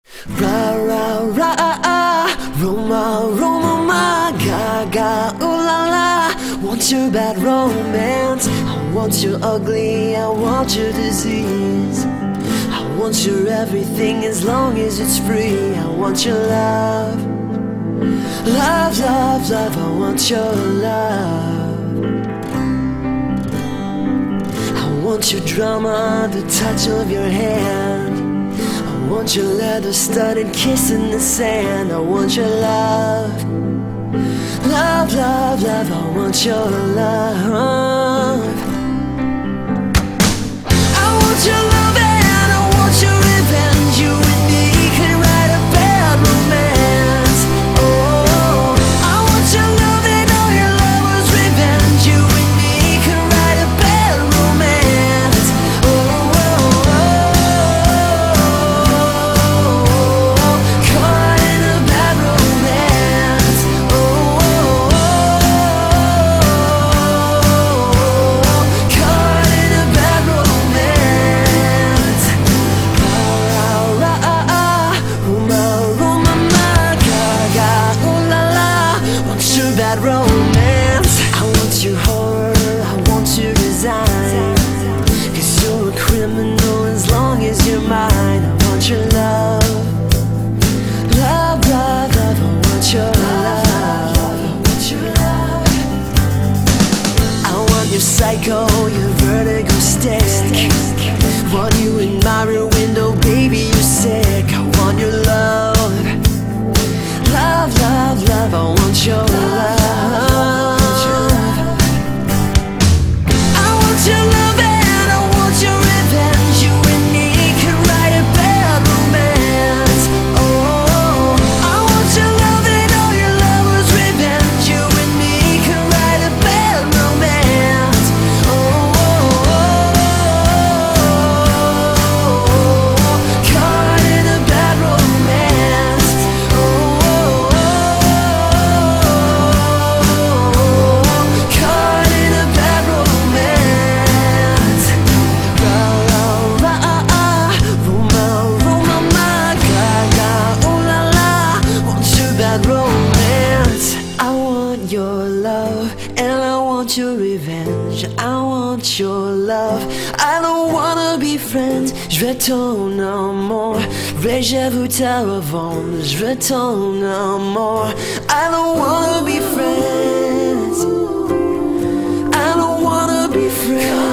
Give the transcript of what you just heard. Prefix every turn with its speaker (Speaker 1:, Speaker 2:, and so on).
Speaker 1: Ra ra ra Roma Roma ma gaga ooh la la. Want your bad romance, I want your ugly, I want your disease. I want your everything as long as it's free. I want your love, love, love, love. I want your love. I want your drama, the touch of your hand. I want your leather-studded kiss in the sand. I want your love, love, love, love. I want your love. I want your love and I want your revenge. You and me can write a bad romance. Oh, I want your love and all your lovers' revenge. You and me can write a bad romance. Oh, oh, oh, caught in a bad romance. Oh, oh, caught in a bad romance. Ra ra Roma Roma ma gaga ooh la la. Want your bad romance, I want your horror, I want your design. 'Cause you're a criminal as long as you're mine. I want your love, love, love, love. I want your love, I want your love. I want your psycho, your vertigo stick. Want you in my rear window, baby, you're sick. I want your love, love, love, love. I want your love. I want your love and I want your revenge. You and me can write a bad romance. Oh, I want your love and all your lovers' revenge. You and me can write a bad romance. Oh, caught in a bad romance. Oh, caught in a bad romance. Ra ra ra Roma Roma ma gaga ooh la la. Want your bad romance. I want your love and I want your revenge. I want your love. I don't wanna be friends. Je veux ton amour. Je veux ta revanche. Je veux ton amour. I don't wanna be friends. I don't wanna be friends.